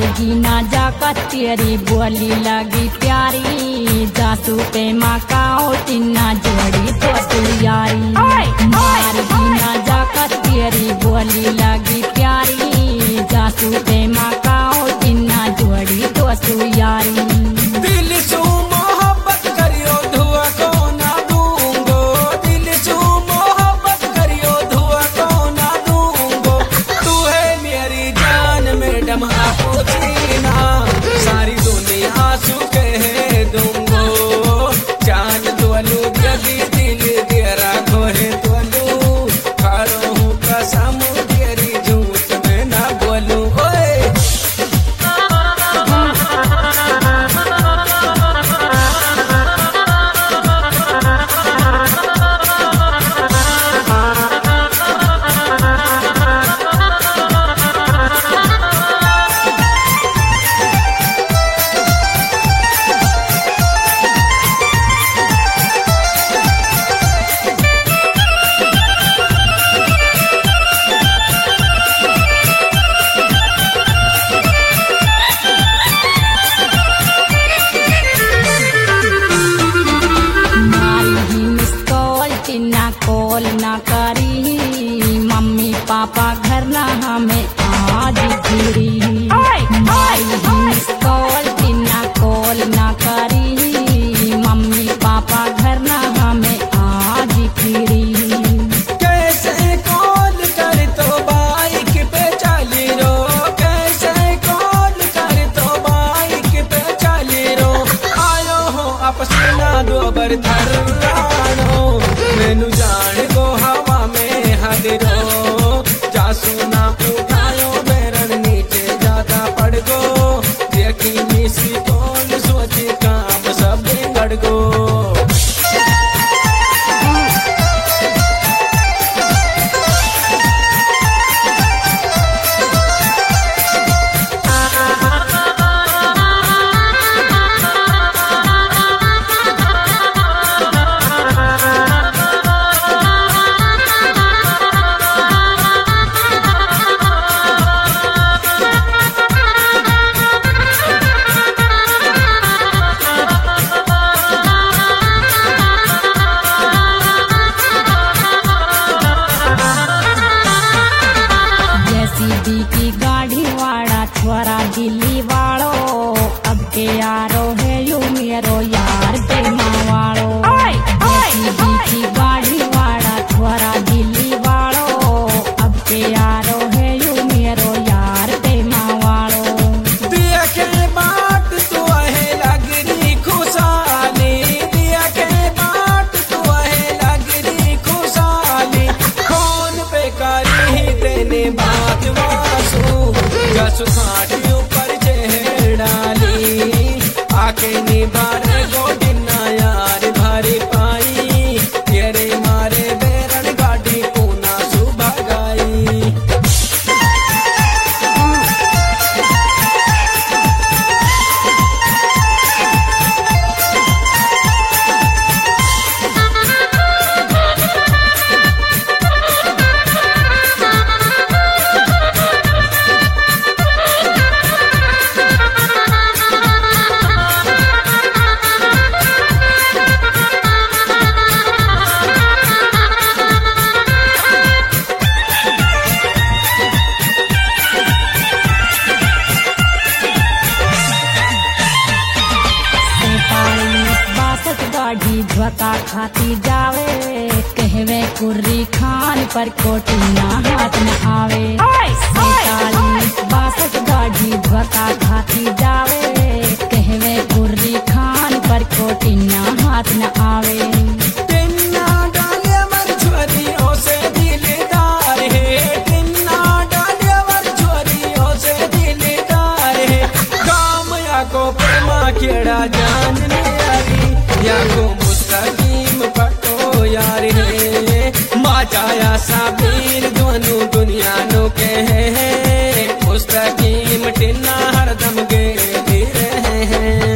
मारगीना जाकत तेरी बोली लगी प्यारी जासू पे मकाओ तिन्ना जोड़ी तो तू यारी मारगीना जाकत तेरी बोली लगी प्यारी जासू पे मकाओ तिन्ना जोड़ी तो तू यारी दिल सू मोहब्बत करियो धुआ को ना दूंगो दिल सू मोहब्बत करियो धुआ को ना दूंगो तू है मेरी जान मैडम आपको जीना सारी दुनिया आंसू कह दूंगो जान तोलू जगी दिल तेरा खोहे तोलू खारो हूँ कसम तेरी झूठ में ना बोलूं ओए कॉल ना करी मम्मी पापा घर ना हमें आज फिरी कॉल तिन्ना कॉल ना करी मम्मी पापा घर ना हमें आज फिरी कैसे कॉल कर तो बाइक पे चली रो कैसे कॉल कर तो बाइक पे चली रो आयो हो अपना दोबर थर्रानो मैनू जान को हवा में हादिरो जासू ना उठायो बैरन नीचे ज्यादा पड़ गो देखी मिसी कॉल सोची काम सब गड़ गो सीधी की गाड़ी वाला छोरा दिल्ली वालो अब के यारो है यू मेरो यार प्रेमा वालो सीधी की गाड़ी वाला छोरा दिल्ली वालो अब के यारो है यू मेरो यार प्रेमा वालो दिया के बाट तू है लगरी खुशाली दिया के बाट तू है लगरी खुशाली कौन पे करी तेने बात जसु खाटी ऊपर चेहर डाली आके निबार गोडिना यार भारी पाई तेरे मारे बेरन गाड़ी पूना सुबह गाई गाड़ी झोंका खाती जावे कहवे कुर्री खान पर कोटिना हाथ में आवे 47-62 गाड़ी झोंका खाती जावे कहवे कुर्री खान पर कोटिना हाथ में आवे टिन्ना डाले वर छोरियों से दिलदार है टिन्ना डाले वर छोरियों से दिलदार है काम या को प्रेमा खेड़ा जान यारी या को मुस्तकीम पटो यार है माचाया साबीर दोनों दुनिया नो के है मुस्तकीम टिन्ना हरदम गे रहे हैं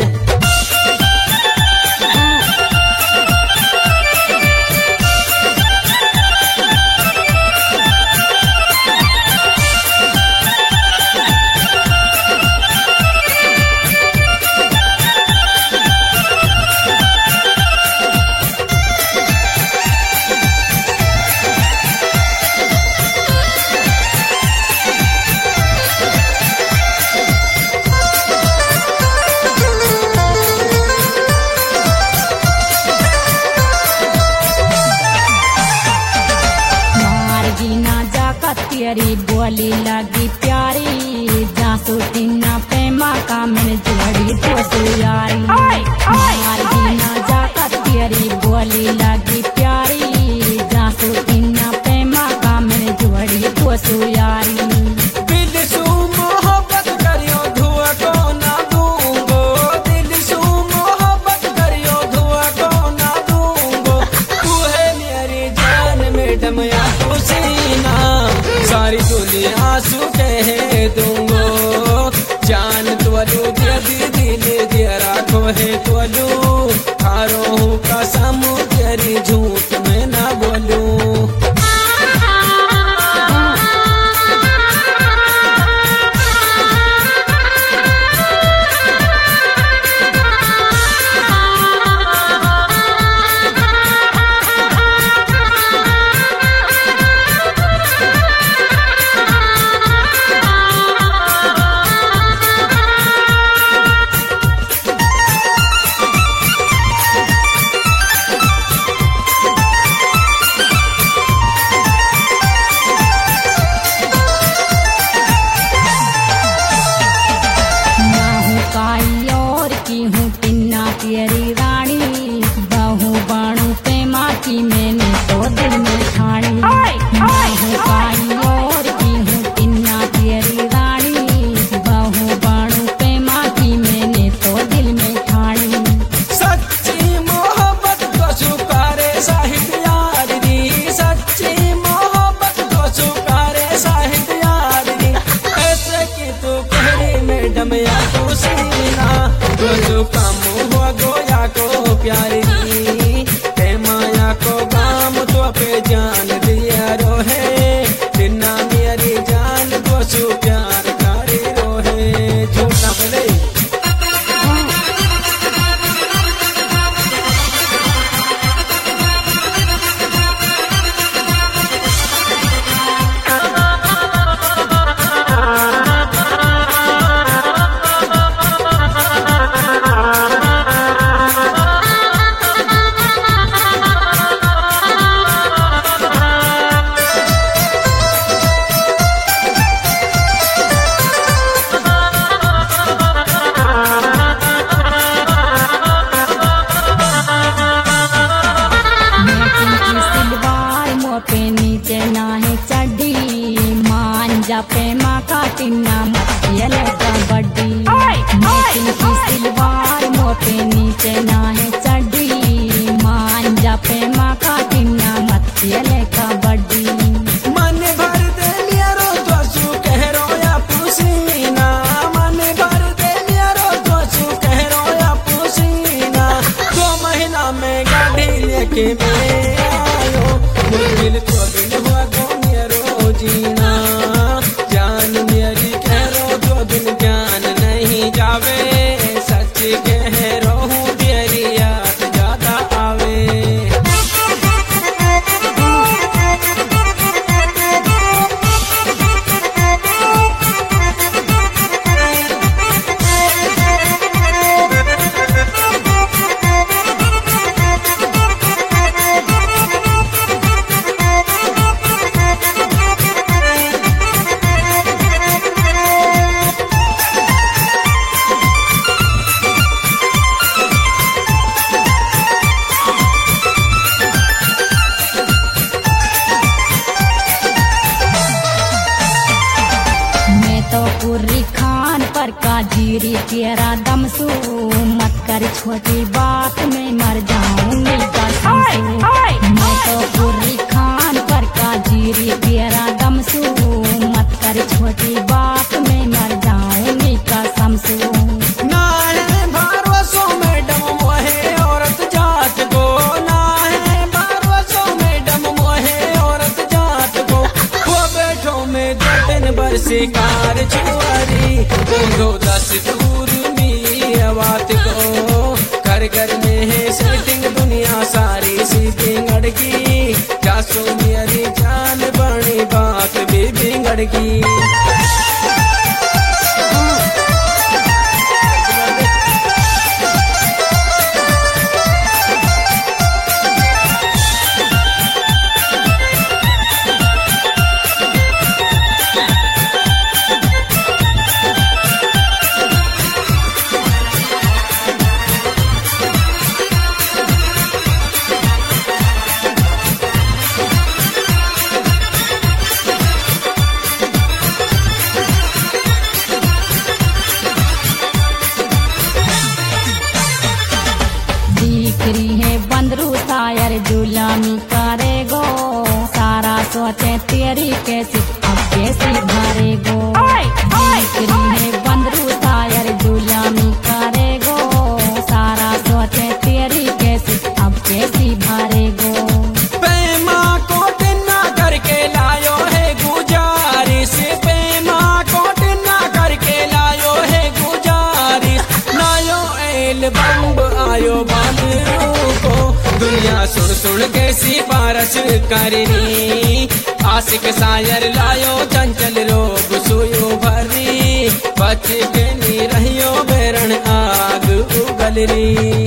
तेरी बोली लगी प्यारी जासू तिन्ना प्रेमा का मिल जोड़ी तो सुयारी मार बिना जाकर तेरी बोली लगी प्यारी जासू तिन्ना प्रेमा का मिल जोड़ी तो सुयारी दिल सू मोहब्बत करियो धुआ को ना दूंगो दिल सू मोहब्बत करियो धुआ को ना दूंगो तू है मेरी जान मैडम या हुसैना सारी दुनिया आंसू कह दूंगो जान तोलू दिल दिल दिया राखो है तोलू खारो हूँ कसम तेरी झूठ में ना बोलूं तेरी रानी बहू बाणू प्रेमा की मैंने तो दिल में ठानी बहू काई और की हूँ तिन्ना तेरी रानी बहू बाणू प्रेमा की मैंने तो दिल में ठानी सच्ची मोहब्बत को सुकारे साहिद यारी सच्ची मोहब्बत को सुकारे साहिद यारी ऐसे की तू कहरी मैडम या तू सीना जो काम हुआ गोया को प्यारी माया को काम तो पे जान दिया रोहे बिना मेरी जान को सु प्यार करे रोहे झूठा बोले पे नीचे ना है चढ़ी मांझा प्रेमा का टिन्ना मतियल कबड्डी मैचिंग की सिलवार मो पे नीचे ना है चढ़ी मांझा प्रेमा का टिन्ना मतियल कबड्डी मन भर दे मेरो दोसू कह रोया पुसीना मन भर दे मेरो दोसू कह रोया पुसीना 2 महीना में गाड़ी लेके मैं आयो दिल तो दिल हुआ गो मेरो जीना जान मेरी कह रो जो दिन जान नहीं जावे सच कह रो हूँ तेरी याद ज्यादा आवे पूरी खान पर का जीरी तेरा दमसू मत कर छोटी बात में मर जाऊंगी कसम मैं तो पूरी खान पर का जीरी तेरा दमसू मत कर छोटी बात में मर जाऊंगी कसम सू ना है भरोसो मैडम मोहे औरत जात को ना है भरोसो मैडम मोहे औरत जात को वो बैठो में 2 दिन बर शिकार छुआरी दो 10 दूर में आवात को घर घर में है सेटिंग दुनिया सारी सीटिंग अड़की जासो मेरी जान बड़ी बात भी बिगड़ गई तेरी कैसी अब कैसी भरेगो है बंदरू शायर जुलामी करेगो सारा सोचे तेरी कैसी अब कैसी भरेगो प्रेमा कोट ना करके लायो है गुजारिश प्रेमा कोट ना करके लायो है गुजारिश नायो एल्बम आयो बंदरू को दुनिया सुन सुन के सिफारिश करनी आशिक शायर लायो चंचल रोग सुयो भरी बच के नी रहियो बेरन आग उगलरी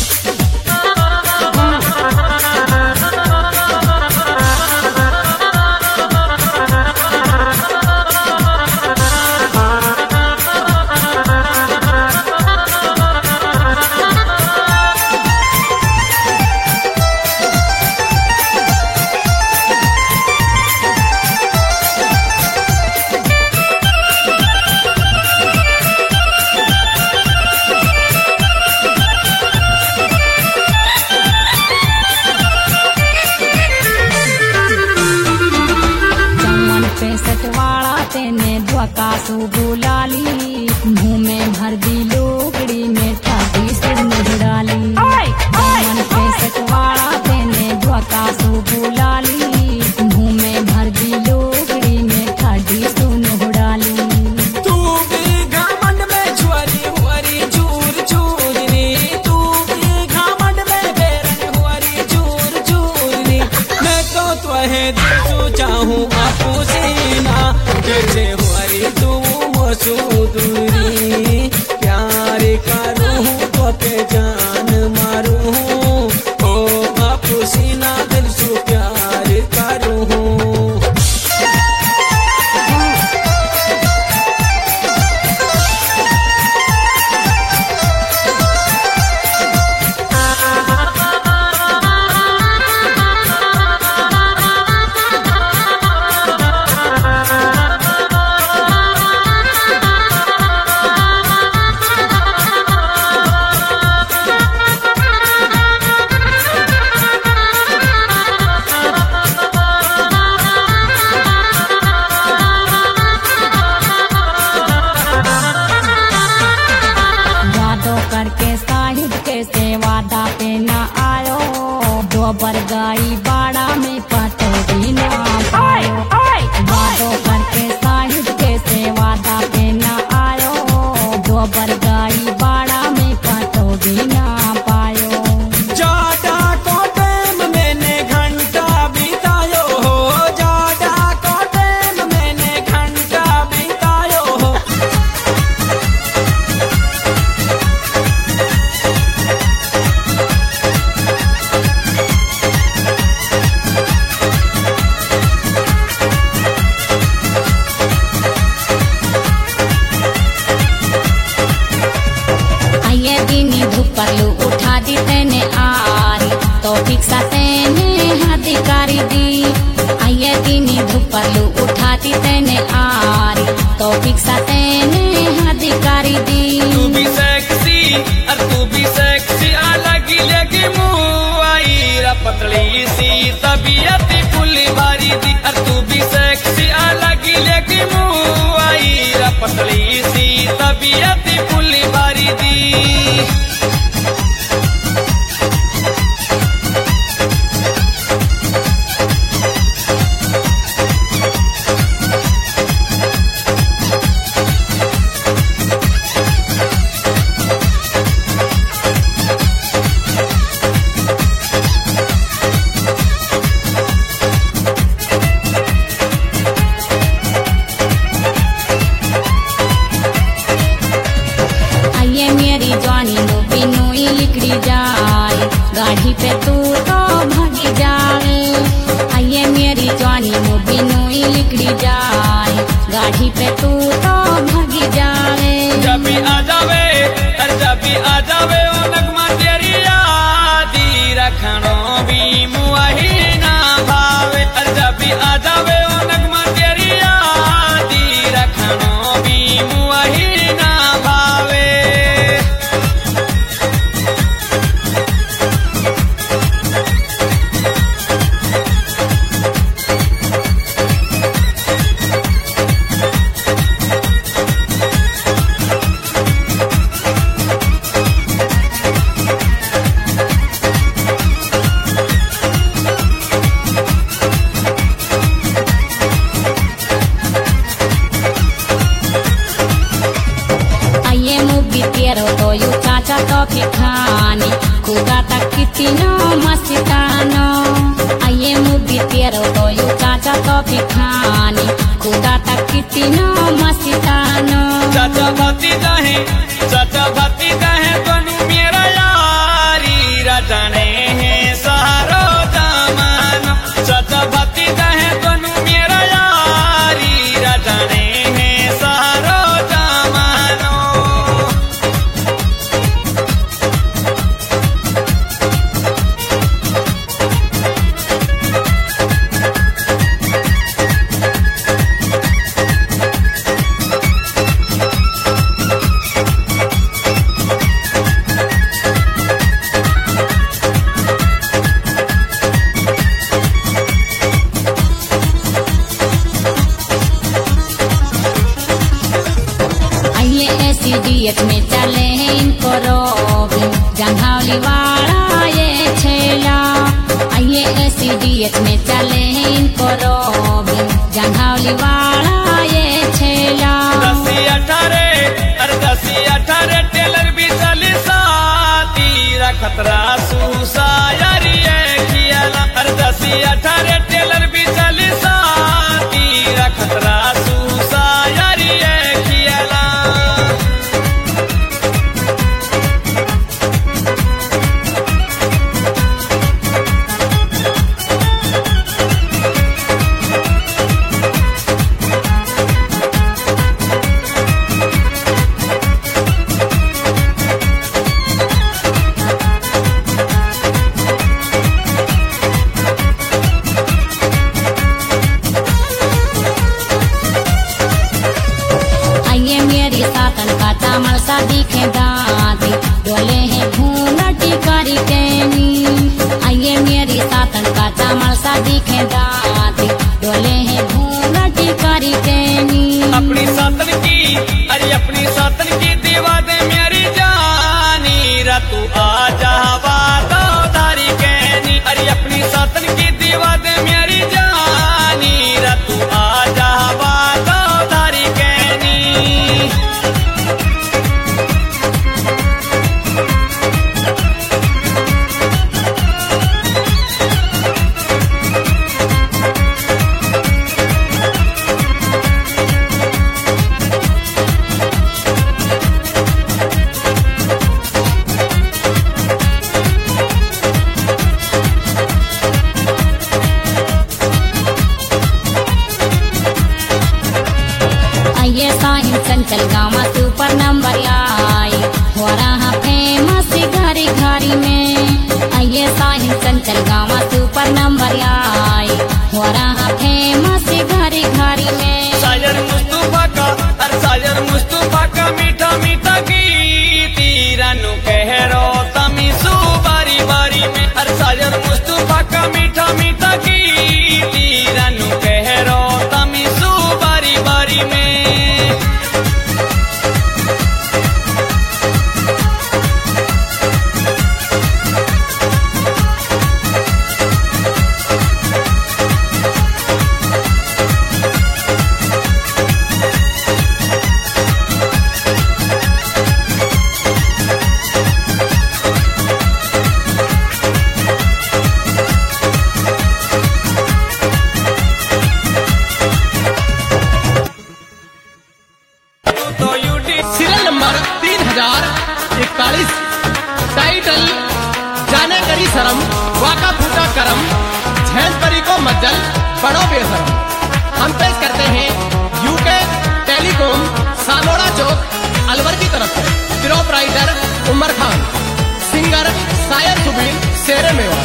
कासू बुलाली मुँह में भर दी लोगड़ी में ठाडी सुन डाली मन पे सटवाड़ा तेने कासू बुलाली मुँह में भर दी लोगड़ी में ठाडी सुन डाली तू भी घमंड में छुआरी हुआरी चूर चूरनी तू भी घमंड में बेरन हुआरी चूर चूरनी मैं तो तुहे दिसू चाहूँ आपू सीना जैसे तू मसूदूरी प्यार करूँ तो पे जान मारूँ ओ आपू सीना दिल सु प्यार करूँ करके साहिब के से वादा पे न आयो दो बरगाई बाड़ा में पटोरी न पायो वादो करके साहिब के से वादा पे न आयो दो बरगाई बाड़ा में पटोरी न पायो जाडा को टाइम मैंने घंटा बितायो हो जाडा को टाइम मैंने घंटा बितायो हो परलू उठा दी तेने आरी तो फिक्सा तेने अधिकारी दी आइए दीनी धुपरलू उठा दी तेने आरी तो फिक्सा तेने अधिकारी दी तू भी सेक्सी और तू भी सेक्सी अलग लगी मुँह आई पतली सी तबीयत फुली बारी दी और तू भी सेक्सी अलग लगी मुँह आई पतली सी तबीयत फुली बारी दी जाए गाड़ी पे तू तो भागी जाए आइए मेरी जवानी मुबी नोई लिखड़ी जाए गाड़ी पे तू तो भागी जाए जब भी आ जावे ओ नगमा तेरी यादी रखनो भी मुआही ना भावे जब भी आ जावे ओ नगमा तेरी यादी रखनो भी मुआही ना भावे बीतेरो तो यू चाचा तो फिखानी खुगा तक कितनो मस्तानो आये मुबी तेरो तो यू चाचा तो फिखानी खुगा तक कितनो मस्तानो चाचा भाती दहे तनु मेरा यारी रटने है सारो जमानो चाचा भाती दहे तनु मेरा यारी रटने है सारो जमानो सीडीएच में चले हैं इनको रोब जंघावली वाला ये छेला आइए सीडीएच में चले हैं इनको रोब जंघावली वाला ये छेला 10-18 टेलर भी चली साथी खतरा सूसा यारी खियाला 10-18 टेलर भी चली साथी खतरा सूसा यारी खियाला चामल सा दिखे दादी डोले है घूनटी करी केनी आइए मेरी सातन का चामल सा दिखे दादी डोले है घूनटी करी केनी अपनी सातन की दीवा दे मेरी जानी रतु आजा वादा धारी कहनी अरे अपनी सातन की दीवा दे मेरी जानी रतु आजा वादा धारी कहनी चंचल गामा सुपर नंबर आई हो रहा फेमस घरी घरी में आइए साहिल चंचल गामा सुपर नंबर आई हो रहा फेमस घरी घरी में सायर मुस्तफा का मीठा मीठा गीत रानू कहरो तमी सु बारी बारी में हर सायर मुस्तफा का मीठा मीठा गीत रानू कहरो तमी सु बारी बारी में सीरियल नंबर 3041 टाइटल जाने करी शरम वाका फूटा करम झैन परी को मज्जल बड़ो बेशरम हम पेश करते हैं यूके टेलीकॉम सालोड़ा चौक अलवर की तरफ से प्रोप राइटर उमर खान सिंगर सायर सुबीन शेरे मेवा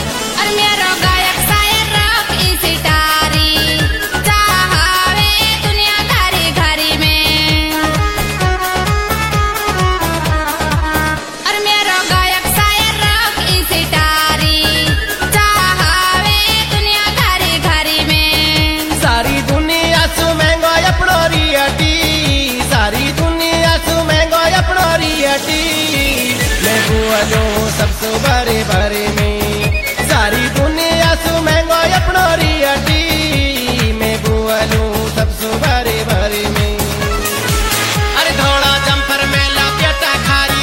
सबसे बड़े बड़े में सारी दुनिया सु महंगा अपना रियटी में बुआलू सबसे बड़े बड़े में अरे थोड़ा जंपर में लपेटा खा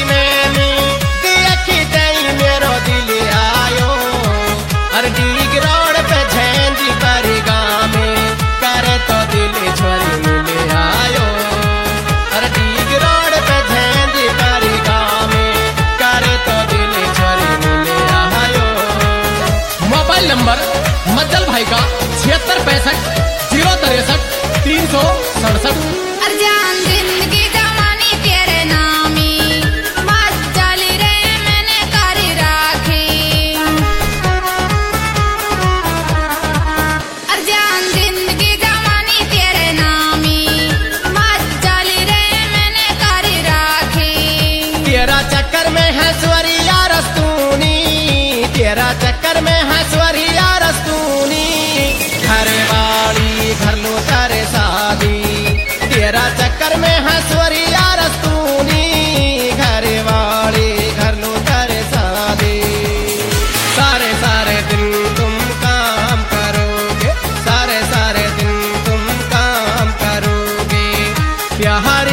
तेरा चक्कर में हंसवरिया रस्तूनी घर वाली घर लो तारे शादी तेरा चक्कर में हंसवरिया रस्तूनी घर वाली घर लो तारे शादी सारे सारे दिन तुम काम करोगे सारे सारे दिन तुम काम करोगे प्यार